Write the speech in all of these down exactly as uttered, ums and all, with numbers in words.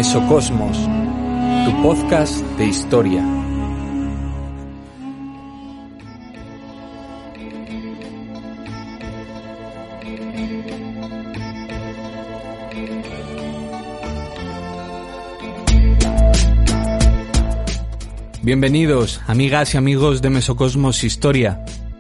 Mesocosmos, tu podcast de historia. Bienvenidos, amigas y amigos de Mesocosmos Historia.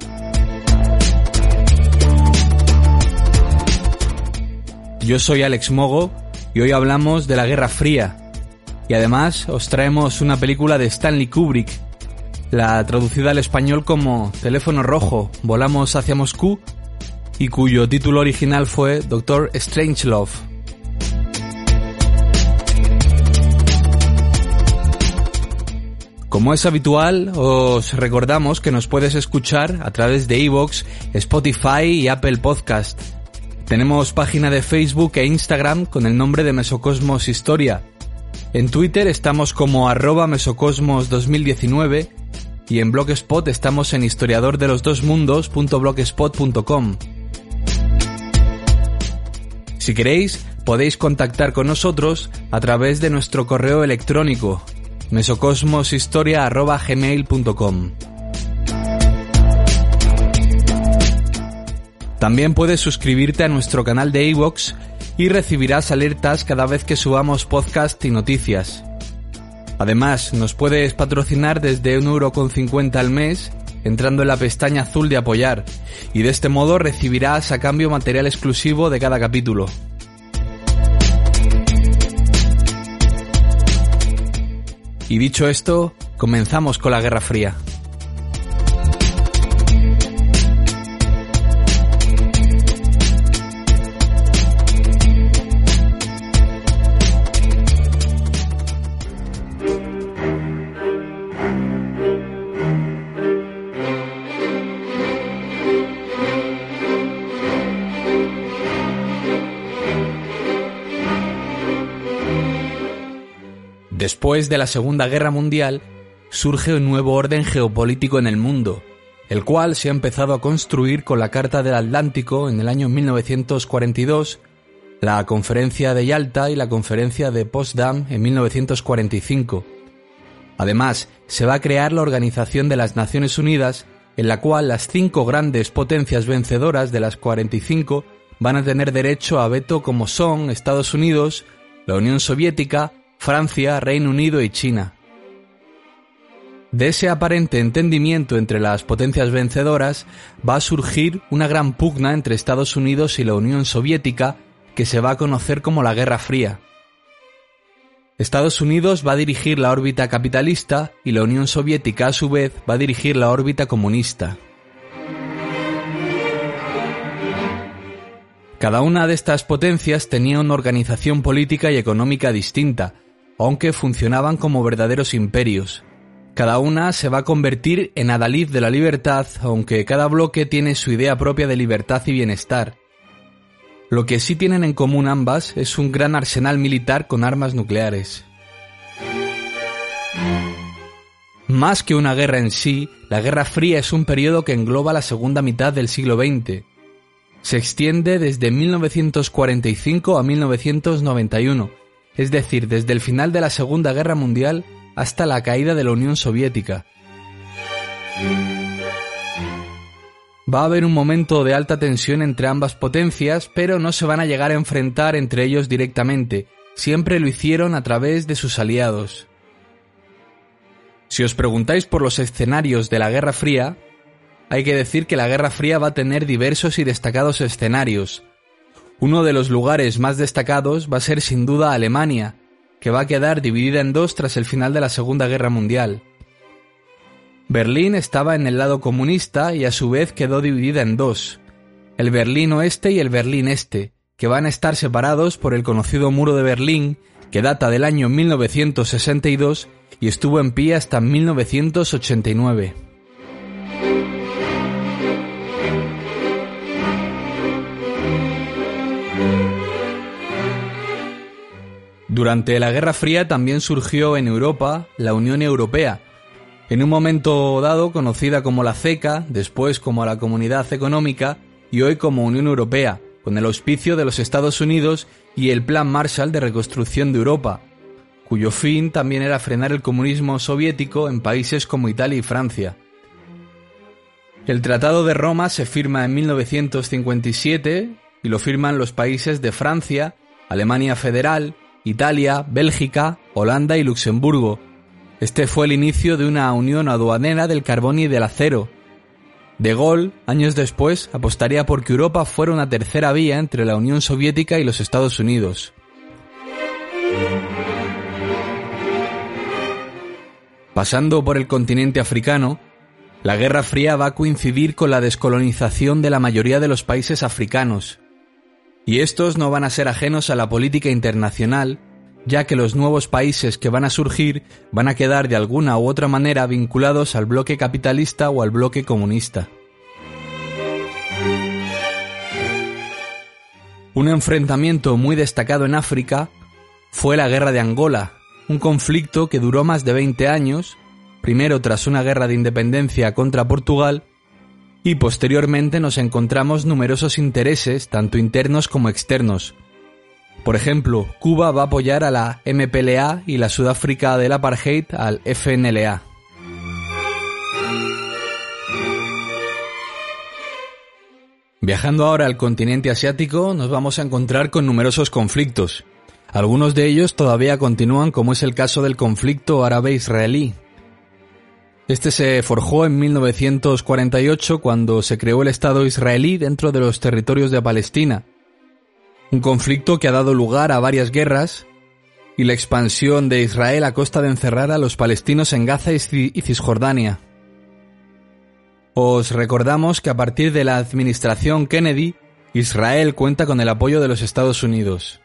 Yo soy Alex Mogo y hoy hablamos de la Guerra Fría. Y además os traemos una película de Stanley Kubrick, la traducida al español como Teléfono Rojo, volamos hacia Moscú, y cuyo título original fue Doctor Strangelove. Como es habitual, os recordamos que nos puedes escuchar a través de iVoox, Spotify y Apple Podcast. Tenemos página de Facebook e Instagram con el nombre de Mesocosmos Historia. En Twitter estamos como arroba mesocosmos dos mil diecinueve y en Blogspot estamos en historiador de los dos mundos punto blogspot punto com. Si queréis, podéis contactar con nosotros a través de nuestro correo electrónico mesocosmoshistoria arroba gmail punto com. También puedes suscribirte a nuestro canal de iVoox y recibirás alertas cada vez que subamos podcast y noticias. Además, nos puedes patrocinar desde un euro con cincuenta al mes entrando en la pestaña azul de apoyar, y de este modo recibirás a cambio material exclusivo de cada capítulo. Y dicho esto, comenzamos con la Guerra Fría. Después de la Segunda Guerra Mundial, surge un nuevo orden geopolítico en el mundo, el cual se ha empezado a construir con la Carta del Atlántico en el año mil novecientos cuarenta y dos, la Conferencia de Yalta y la Conferencia de Potsdam en mil novecientos cuarenta y cinco. Además, se va a crear la Organización de las Naciones Unidas, en la cual las cinco grandes potencias vencedoras de las cuarenta y cinco van a tener derecho a veto, como son Estados Unidos, la Unión Soviética, Francia, Reino Unido y China. De ese aparente entendimiento entre las potencias vencedoras va a surgir una gran pugna entre Estados Unidos y la Unión Soviética que se va a conocer como la Guerra Fría. Estados Unidos va a dirigir la órbita capitalista y la Unión Soviética a su vez va a dirigir la órbita comunista. Cada una de estas potencias tenía una organización política y económica distinta, aunque funcionaban como verdaderos imperios. Cada una se va a convertir en adalid de la libertad, aunque cada bloque tiene su idea propia de libertad y bienestar. Lo que sí tienen en común ambas es un gran arsenal militar con armas nucleares. Más que una guerra en sí, la Guerra Fría es un periodo que engloba la segunda mitad del siglo veinte. Se extiende desde mil novecientos cuarenta y cinco a mil novecientos noventa y uno, es decir, desde el final de la Segunda Guerra Mundial hasta la caída de la Unión Soviética. Va a haber un momento de alta tensión entre ambas potencias, pero no se van a llegar a enfrentar entre ellos directamente, siempre lo hicieron a través de sus aliados. Si os preguntáis por los escenarios de la Guerra Fría, hay que decir que la Guerra Fría va a tener diversos y destacados escenarios. Uno de los lugares más destacados va a ser sin duda Alemania, que va a quedar dividida en dos tras el final de la Segunda Guerra Mundial. Berlín estaba en el lado comunista y a su vez quedó dividida en dos, el Berlín Oeste y el Berlín Este, que van a estar separados por el conocido Muro de Berlín, que data del año mil novecientos sesenta y dos y estuvo en pie hasta mil novecientos ochenta y nueve. Durante la Guerra Fría también surgió en Europa la Unión Europea, en un momento dado conocida como la CECA, después como la Comunidad Económica y hoy como Unión Europea, con el auspicio de los Estados Unidos y el Plan Marshall de reconstrucción de Europa, cuyo fin también era frenar el comunismo soviético en países como Italia y Francia. El Tratado de Roma se firma en mil novecientos cincuenta y siete y lo firman los países de Francia, Alemania Federal, Italia, Bélgica, Holanda y Luxemburgo. Este fue el inicio de una unión aduanera del carbón y del acero. De Gaulle, años después, apostaría por que Europa fuera una tercera vía entre la Unión Soviética y los Estados Unidos. Pasando por el continente africano, la Guerra Fría va a coincidir con la descolonización de la mayoría de los países africanos. Y estos no van a ser ajenos a la política internacional, ya que los nuevos países que van a surgir van a quedar de alguna u otra manera vinculados al bloque capitalista o al bloque comunista. Un enfrentamiento muy destacado en África fue la Guerra de Angola, un conflicto que duró más de veinte años, primero tras una guerra de independencia contra Portugal, y posteriormente nos encontramos numerosos intereses, tanto internos como externos. Por ejemplo, Cuba va a apoyar a la M P L A y la Sudáfrica del Apartheid al F N L A. Viajando ahora al continente asiático, nos vamos a encontrar con numerosos conflictos. Algunos de ellos todavía continúan, como es el caso del conflicto árabe-israelí. Este se forjó en mil novecientos cuarenta y ocho cuando se creó el Estado israelí dentro de los territorios de Palestina. Un conflicto que ha dado lugar a varias guerras y la expansión de Israel a costa de encerrar a los palestinos en Gaza y Cisjordania. Os recordamos que a partir de la administración Kennedy, Israel cuenta con el apoyo de los Estados Unidos.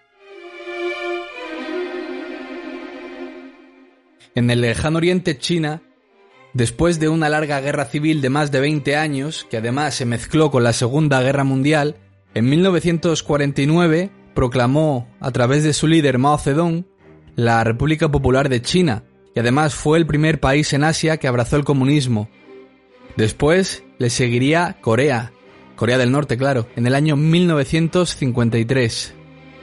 En el lejano oriente, China, después de una larga guerra civil de más de veinte años, que además se mezcló con la Segunda Guerra Mundial, en mil novecientos cuarenta y nueve proclamó, a través de su líder Mao Zedong, la República Popular de China, y además fue el primer país en Asia que abrazó el comunismo. Después le seguiría Corea, Corea del Norte, claro, en el año mil novecientos cincuenta y tres.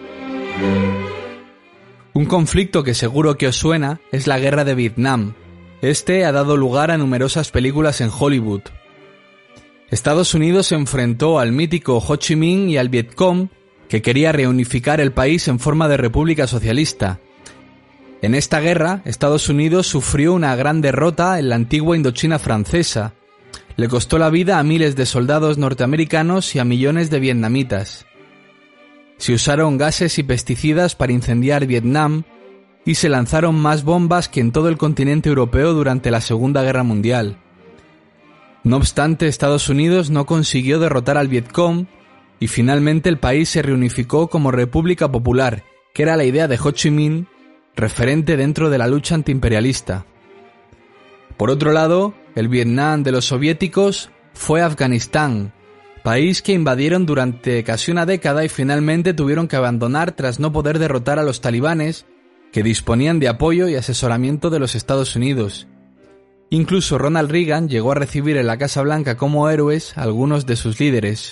Un conflicto que seguro que os suena es la Guerra de Vietnam. Este ha dado lugar a numerosas películas en Hollywood. Estados Unidos se enfrentó al mítico Ho Chi Minh y al Vietcong, que quería reunificar el país en forma de república socialista. En esta guerra, Estados Unidos sufrió una gran derrota en la antigua Indochina francesa. Le costó la vida a miles de soldados norteamericanos y a millones de vietnamitas. Se usaron gases y pesticidas para incendiar Vietnam y se lanzaron más bombas que en todo el continente europeo durante la Segunda Guerra Mundial. No obstante, Estados Unidos no consiguió derrotar al Vietcong y finalmente el país se reunificó como República Popular, que era la idea de Ho Chi Minh, referente dentro de la lucha antiimperialista. Por otro lado, el Vietnam de los soviéticos fue Afganistán, país que invadieron durante casi una década y finalmente tuvieron que abandonar tras no poder derrotar a los talibanes, que disponían de apoyo y asesoramiento de los Estados Unidos. Incluso Ronald Reagan llegó a recibir en la Casa Blanca como héroes a algunos de sus líderes.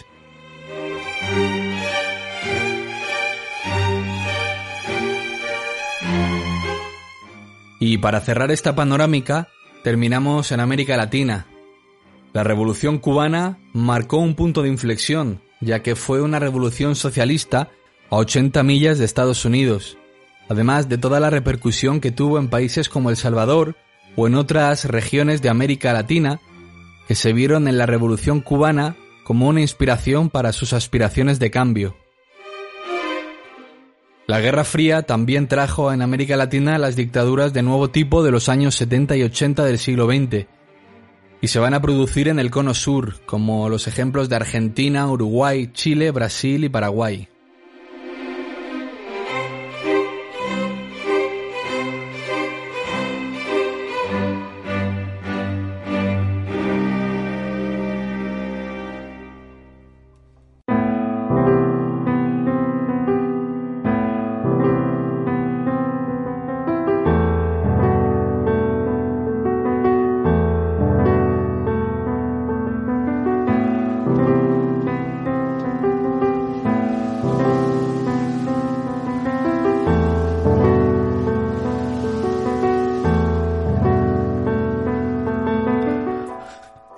Y para cerrar esta panorámica, terminamos en América Latina. La Revolución Cubana marcó un punto de inflexión, ya que fue una revolución socialista a ochenta millas de Estados Unidos, además de toda la repercusión que tuvo en países como El Salvador o en otras regiones de América Latina, que se vieron en la Revolución Cubana como una inspiración para sus aspiraciones de cambio. La Guerra Fría también trajo en América Latina las dictaduras de nuevo tipo de los años setenta y ochenta del siglo veinte, y se van a producir en el Cono Sur, como los ejemplos de Argentina, Uruguay, Chile, Brasil y Paraguay.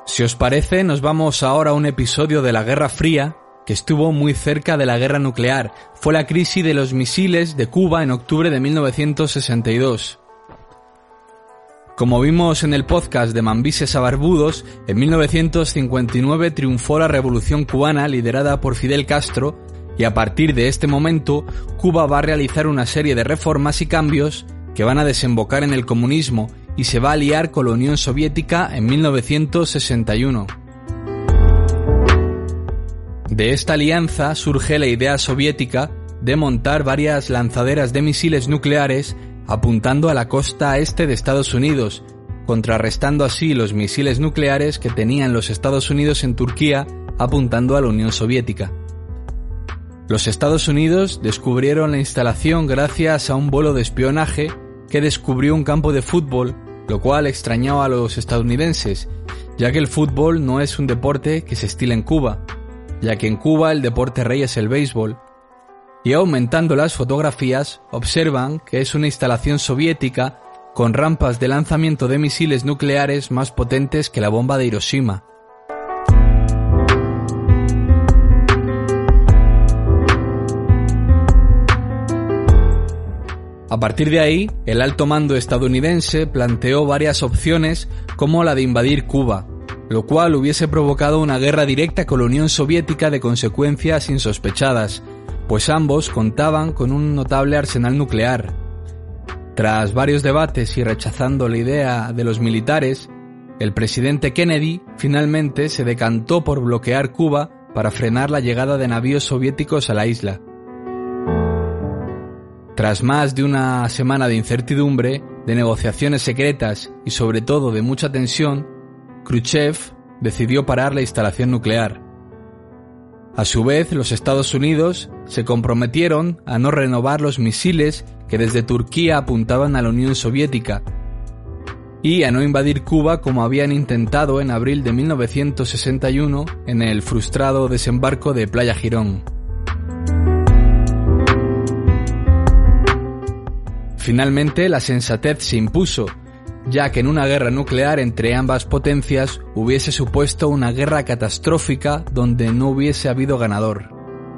Si os parece, nos vamos ahora a un episodio de la Guerra Fría que estuvo muy cerca de la guerra nuclear. Fue la crisis de los misiles de Cuba en octubre de mil novecientos sesenta y dos. Como vimos en el podcast de Mambises a Barbudos, en mil novecientos cincuenta y nueve triunfó la Revolución Cubana liderada por Fidel Castro y a partir de este momento Cuba va a realizar una serie de reformas y cambios que van a desembocar en el comunismo y se va a aliar con la Unión Soviética en mil novecientos sesenta y uno. De esta alianza surge la idea soviética de montar varias lanzaderas de misiles nucleares apuntando a la costa este de Estados Unidos, contrarrestando así los misiles nucleares que tenían los Estados Unidos en Turquía apuntando a la Unión Soviética. Los Estados Unidos descubrieron la instalación gracias a un vuelo de espionaje que descubrió un campo de fútbol, lo cual extrañó a los estadounidenses, ya que el fútbol no es un deporte que se estila en Cuba, ya que en Cuba el deporte rey es el béisbol, y aumentando las fotografías observan que es una instalación soviética con rampas de lanzamiento de misiles nucleares más potentes que la bomba de Hiroshima. A partir de ahí, el alto mando estadounidense planteó varias opciones como la de invadir Cuba, lo cual hubiese provocado una guerra directa con la Unión Soviética de consecuencias insospechadas, pues ambos contaban con un notable arsenal nuclear. Tras varios debates y rechazando la idea de los militares, el presidente Kennedy finalmente se decantó por bloquear Cuba para frenar la llegada de navíos soviéticos a la isla. Tras más de una semana de incertidumbre, de negociaciones secretas y sobre todo de mucha tensión, Khrushchev decidió parar la instalación nuclear. A su vez, los Estados Unidos se comprometieron a no renovar los misiles que desde Turquía apuntaban a la Unión Soviética y a no invadir Cuba como habían intentado en abril de mil novecientos sesenta y uno en el frustrado desembarco de Playa Girón. Finalmente, la sensatez se impuso, ya que en una guerra nuclear entre ambas potencias hubiese supuesto una guerra catastrófica donde no hubiese habido ganador.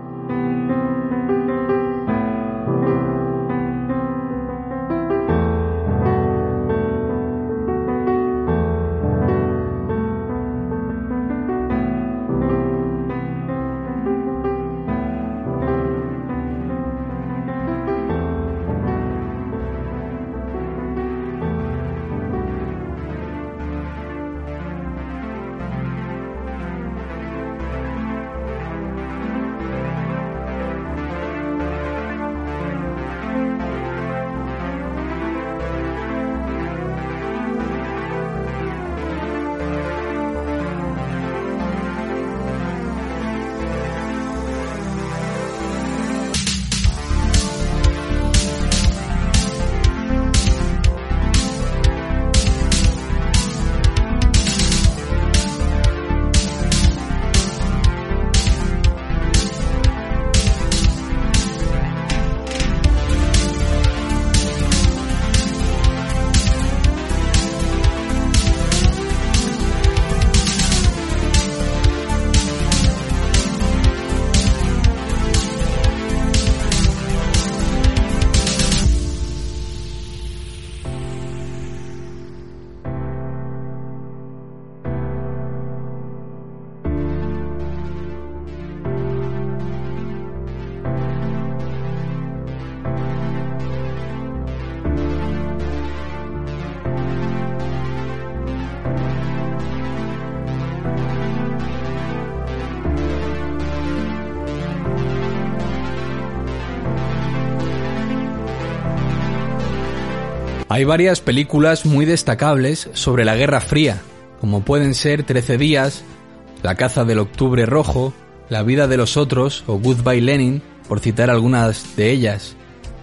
Hay varias películas muy destacables sobre la Guerra Fría, como pueden ser trece días, La caza del Octubre Rojo, La vida de los otros o Goodbye Lenin, por citar algunas de ellas.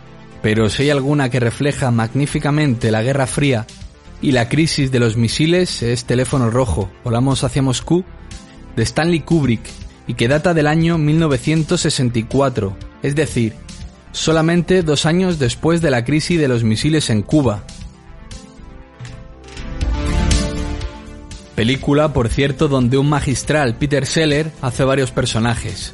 Pero si hay alguna que refleja magníficamente la Guerra Fría y la crisis de los misiles es Teléfono Rojo, Volamos hacia Moscú, de Stanley Kubrick, y que data del año mil novecientos sesenta y cuatro, es decir, solamente dos años después de la crisis de los misiles en Cuba. Película, por cierto, donde un magistral Peter Sellers hace varios personajes.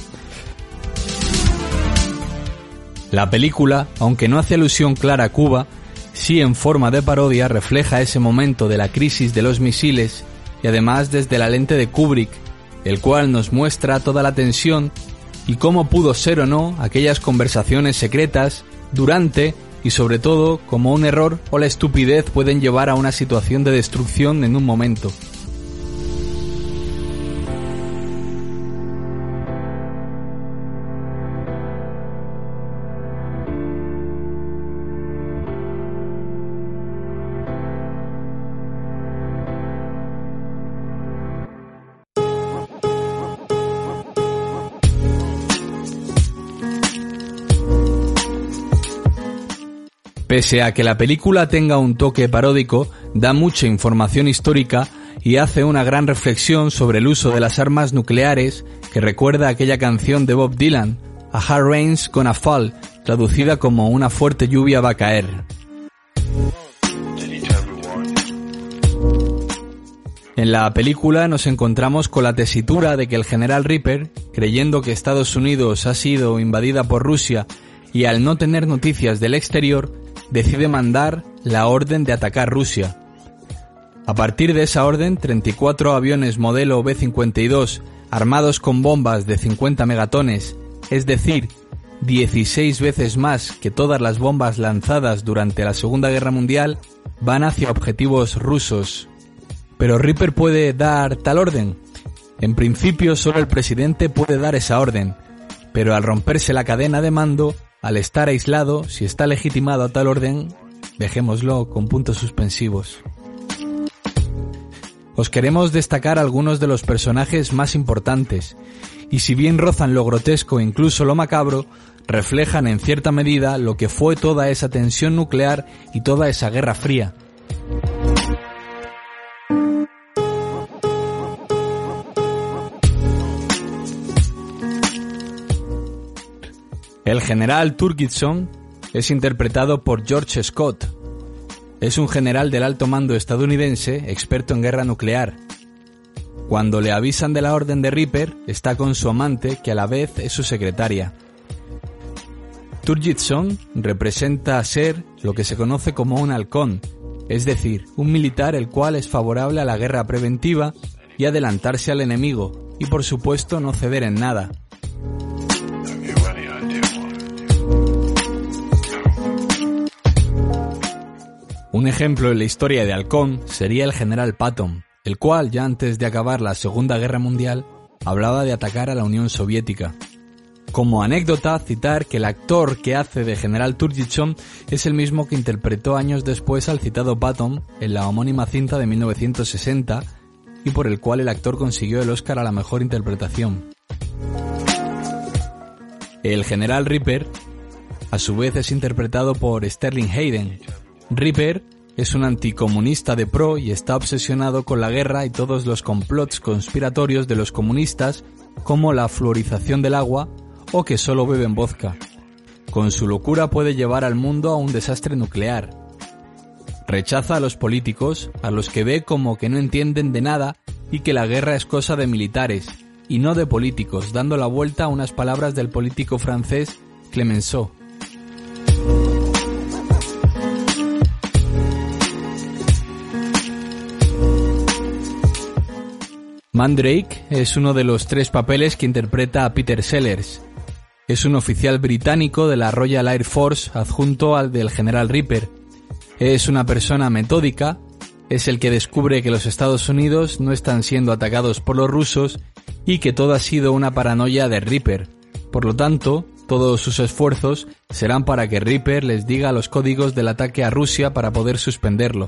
La película, aunque no hace alusión clara a Cuba, sí en forma de parodia refleja ese momento de la crisis de los misiles y además desde la lente de Kubrick, el cual nos muestra toda la tensión y cómo pudo ser o no aquellas conversaciones secretas durante y sobre todo cómo un error o la estupidez pueden llevar a una situación de destrucción en un momento. Pese a que la película tenga un toque paródico, da mucha información histórica y hace una gran reflexión sobre el uso de las armas nucleares que recuerda aquella canción de Bob Dylan, A Hard Rain's Gonna Fall, traducida como Una fuerte lluvia va a caer. En la película nos encontramos con la tesitura de que el general Ripper, creyendo que Estados Unidos ha sido invadida por Rusia y al no tener noticias del exterior, decide mandar la orden de atacar Rusia. A partir de esa orden, treinta y cuatro aviones modelo B cincuenta y dos armados con bombas de cincuenta megatones, es decir, dieciséis veces más que todas las bombas lanzadas durante la Segunda Guerra Mundial, van hacia objetivos rusos. ¿Pero Ripper puede dar tal orden? En principio solo el presidente puede dar esa orden, pero al romperse la cadena de mando, al estar aislado, si está legitimado a tal orden, dejémoslo con puntos suspensivos. Os queremos destacar algunos de los personajes más importantes, y si bien rozan lo grotesco e incluso lo macabro, reflejan en cierta medida lo que fue toda esa tensión nuclear y toda esa Guerra Fría. El general Turgidson es interpretado por George Scott. Es un general del alto mando estadounidense, experto en guerra nuclear. Cuando le avisan de la orden de Ripper, está con su amante, que a la vez es su secretaria. Turgidson representa ser lo que se conoce como un halcón, es decir, un militar el cual es favorable a la guerra preventiva y adelantarse al enemigo, y por supuesto no ceder en nada. Un ejemplo en la historia de Halcón sería el general Patton, el cual ya antes de acabar la Segunda Guerra Mundial hablaba de atacar a la Unión Soviética. Como anécdota, citar que el actor que hace de general Turgidson es el mismo que interpretó años después al citado Patton en la homónima cinta de mil novecientos sesenta y por el cual el actor consiguió el Oscar a la mejor interpretación. El general Ripper, a su vez, es interpretado por Sterling Hayden. Ripper es un anticomunista de pro y está obsesionado con la guerra y todos los complots conspiratorios de los comunistas, como la fluorización del agua o que solo beben vodka. Con su locura puede llevar al mundo a un desastre nuclear. Rechaza a los políticos, a los que ve como que no entienden de nada y que la guerra es cosa de militares y no de políticos, dando la vuelta a unas palabras del político francés Clemenceau. Mandrake es uno de los tres papeles que interpreta a Peter Sellers. Es un oficial británico de la Royal Air Force adjunto al del general Ripper. Es una persona metódica, es el que descubre que los Estados Unidos no están siendo atacados por los rusos y que todo ha sido una paranoia de Ripper. Por lo tanto, todos sus esfuerzos serán para que Ripper les diga los códigos del ataque a Rusia para poder suspenderlo.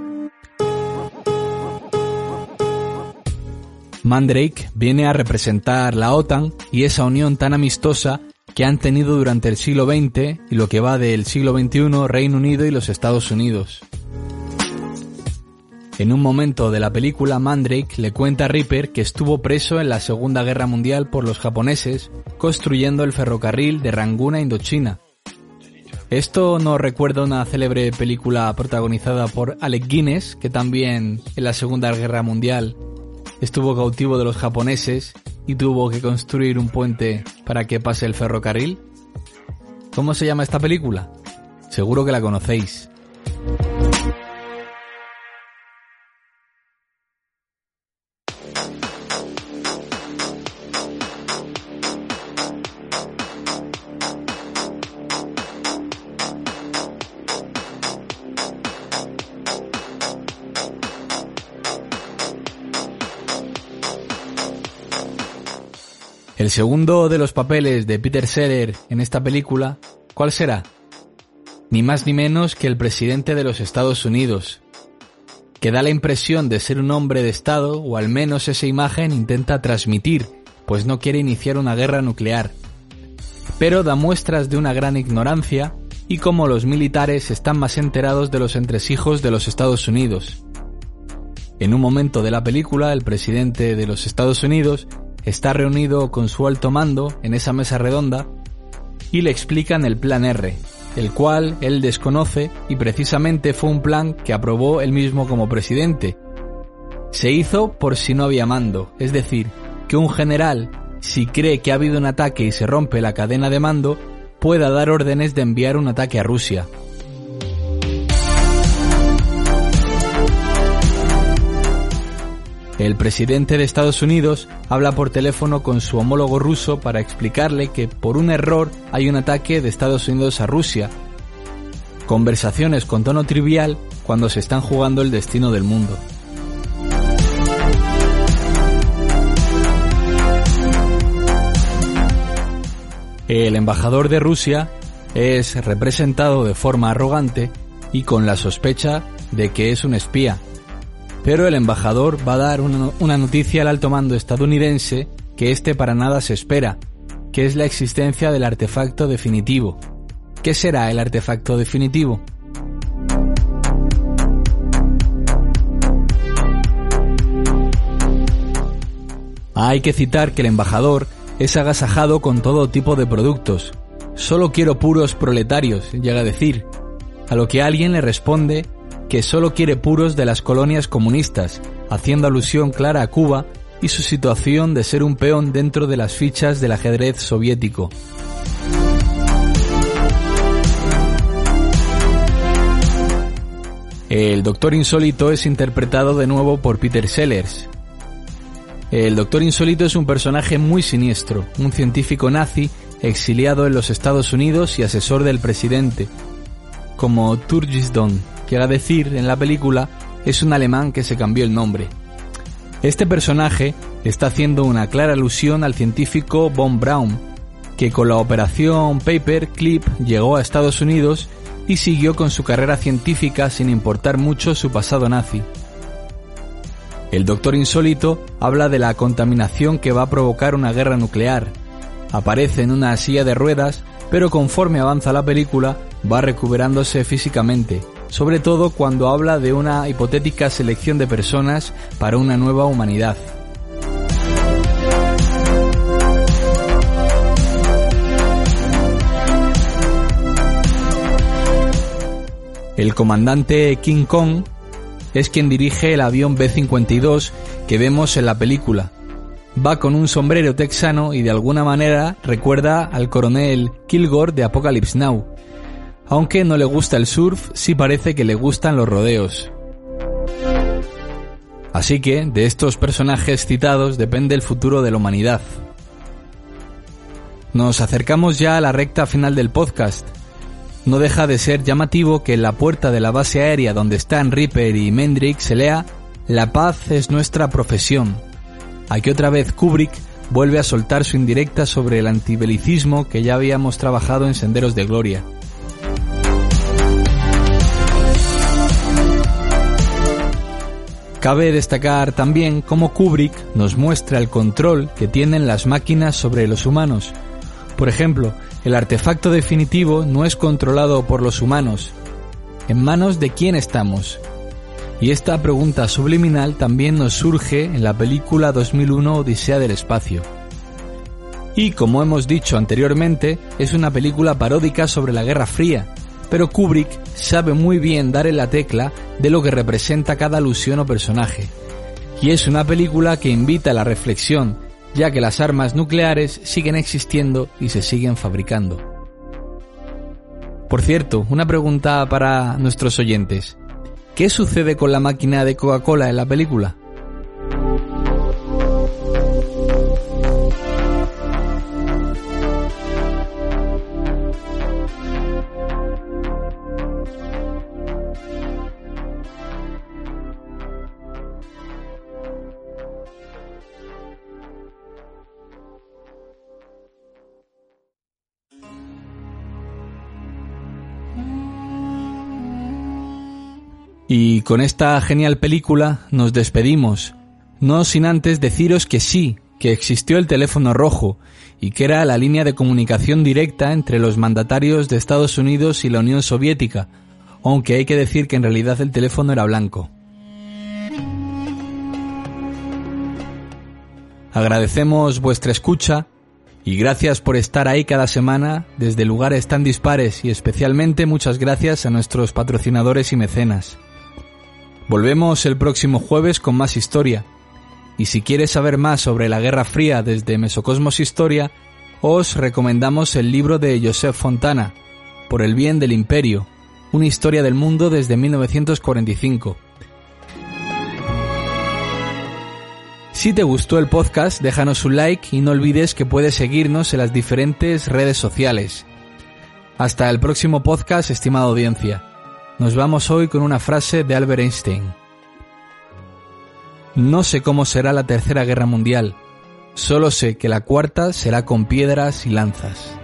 Mandrake viene a representar la OTAN y esa unión tan amistosa que han tenido durante el siglo veinte y lo que va del siglo veintiuno Reino Unido y los Estados Unidos. En un momento de la película, Mandrake le cuenta a Ripper que estuvo preso en la Segunda Guerra Mundial por los japoneses construyendo el ferrocarril de Rangún a Indochina. Esto nos recuerda una célebre película protagonizada por Alec Guinness, que también en la Segunda Guerra Mundial estuvo cautivo de los japoneses y tuvo que construir un puente para que pase el ferrocarril. ¿Cómo se llama esta película? Seguro que la conocéis. El segundo de los papeles de Peter Sellers en esta película, ¿cuál será? Ni más ni menos que el presidente de los Estados Unidos, que da la impresión de ser un hombre de Estado, o al menos esa imagen intenta transmitir, pues no quiere iniciar una guerra nuclear. Pero da muestras de una gran ignorancia y cómo los militares están más enterados de los entresijos de los Estados Unidos. En un momento de la película, el presidente de los Estados Unidos está reunido con su alto mando en esa mesa redonda y le explican el Plan R, el cual él desconoce y precisamente fue un plan que aprobó él mismo como presidente. Se hizo por si no había mando, es decir, que un general, si cree que ha habido un ataque y se rompe la cadena de mando, pueda dar órdenes de enviar un ataque a Rusia. El presidente de Estados Unidos habla por teléfono con su homólogo ruso para explicarle que por un error hay un ataque de Estados Unidos a Rusia. Conversaciones con tono trivial cuando se están jugando el destino del mundo. El embajador de Rusia es representado de forma arrogante y con la sospecha de que es un espía. Pero el embajador va a dar una, una noticia al alto mando estadounidense que éste para nada se espera, que es la existencia del artefacto definitivo. ¿Qué será el artefacto definitivo? Hay que citar que el embajador es agasajado con todo tipo de productos. Solo quiero puros proletarios, llega a decir, a lo que alguien le responde que solo quiere puros de las colonias comunistas, haciendo alusión clara a Cuba y su situación de ser un peón dentro de las fichas del ajedrez soviético. El Doctor Insólito es interpretado de nuevo por Peter Sellers. El Doctor Insólito es un personaje muy siniestro, un científico nazi exiliado en los Estados Unidos y asesor del presidente, como Turgisdon, quiera decir, en la película, es un alemán que se cambió el nombre. Este personaje está haciendo una clara alusión al científico von Braun, que con la operación Paperclip llegó a Estados Unidos y siguió con su carrera científica sin importar mucho su pasado nazi. El Doctor Insólito habla de la contaminación que va a provocar una guerra nuclear. Aparece en una silla de ruedas, pero conforme avanza la película va recuperándose físicamente, sobre todo cuando habla de una hipotética selección de personas para una nueva humanidad. El comandante King Kong es quien dirige el avión B cincuenta y dos que vemos en la película. Va con un sombrero texano y de alguna manera recuerda al coronel Kilgore de Apocalypse Now. Aunque no le gusta el surf, sí parece que le gustan los rodeos. Así que, de estos personajes citados depende el futuro de la humanidad. Nos acercamos ya a la recta final del podcast. No deja de ser llamativo que en la puerta de la base aérea donde están Reaper y Mendrick se lea «La paz es nuestra profesión». Aquí otra vez Kubrick vuelve a soltar su indirecta sobre el antibelicismo que ya habíamos trabajado en Senderos de Gloria. Cabe destacar también cómo Kubrick nos muestra el control que tienen las máquinas sobre los humanos. Por ejemplo, el artefacto definitivo no es controlado por los humanos. ¿En manos de quién estamos? Y esta pregunta subliminal también nos surge en la película dos mil uno Odisea del Espacio. Y como hemos dicho anteriormente, es una película paródica sobre la Guerra Fría, pero Kubrick sabe muy bien dar en la tecla de lo que representa cada alusión o personaje. Y es una película que invita a la reflexión, ya que las armas nucleares siguen existiendo y se siguen fabricando. Por cierto, una pregunta para nuestros oyentes. ¿Qué sucede con la máquina de Coca-Cola en la película? Y con esta genial película nos despedimos, no sin antes deciros que sí, que existió el teléfono rojo y que era la línea de comunicación directa entre los mandatarios de Estados Unidos y la Unión Soviética, aunque hay que decir que en realidad el teléfono era blanco. Agradecemos vuestra escucha y gracias por estar ahí cada semana desde lugares tan dispares y especialmente muchas gracias a nuestros patrocinadores y mecenas. Volvemos el próximo jueves con más historia, y si quieres saber más sobre la Guerra Fría desde Mesocosmos Historia, os recomendamos el libro de Joseph Fontana, Por el bien del imperio, una historia del mundo desde mil novecientos cuarenta y cinco. Si te gustó el podcast, déjanos un like y no olvides que puedes seguirnos en las diferentes redes sociales. Hasta el próximo podcast, estimada audiencia. Nos vamos hoy con una frase de Albert Einstein. No sé cómo será la tercera guerra mundial, solo sé que la cuarta será con piedras y lanzas.